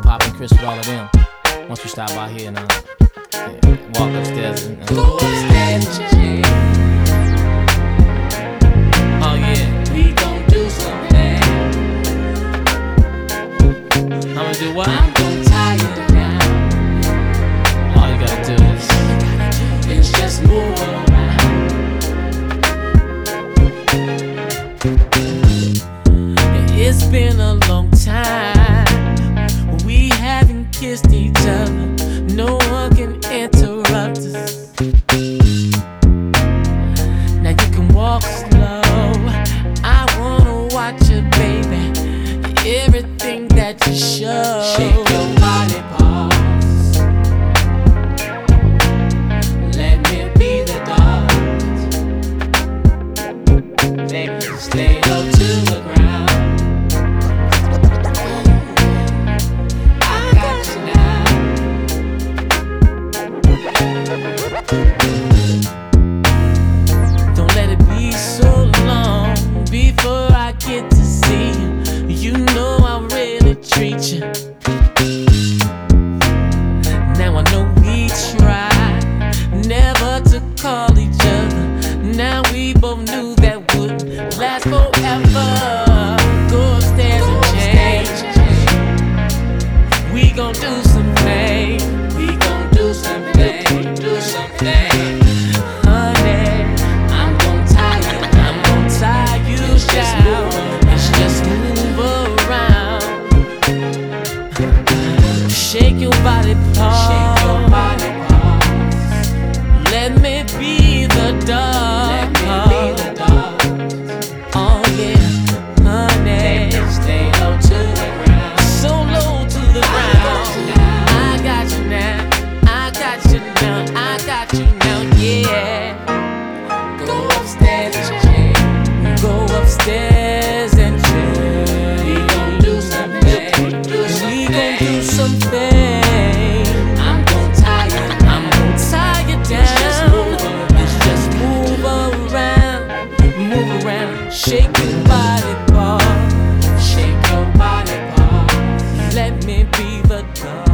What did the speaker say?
Pop and Chris with all of them. Once we stop by here and walk upstairs and Go upstairs and change. oh yeah, We gon' do something. I'ma do what? I'm gon' tie you down. All you gotta do is It's just move around. It's been a long time. We haven't kissed each other. No one can interrupt us. Now you can walk slow. I wanna watch you, baby. Everything that you show. Shake your body parts. Let me be the dog. Stay low to the ground. I got you now. Don't let it be so long before I get to see you. You know I really treat you. Now I know we tried never to call each other. Now we both knew that wouldn't last forever. Go upstairs and change. We gon' do something. We gon' do something. Do something. Honey, I'm gon' tie you down. I'm gon' tie you down. It's just move around. Shake your body parts. Shake your body parts. Let me be the dog. Let me be the dog. Oh yeah, honey. Stay low to the ground. So low to the ground. I got you now. I got you now. I got you now. Yeah. Go upstairs and change. Go upstairs and change. We gon' do something. We gon' do something. I'm gon' tie you down. I'm gon' tie you down. Let's just move around. Move around. Shake your body parts. Shake your body parts. Let me be the dog.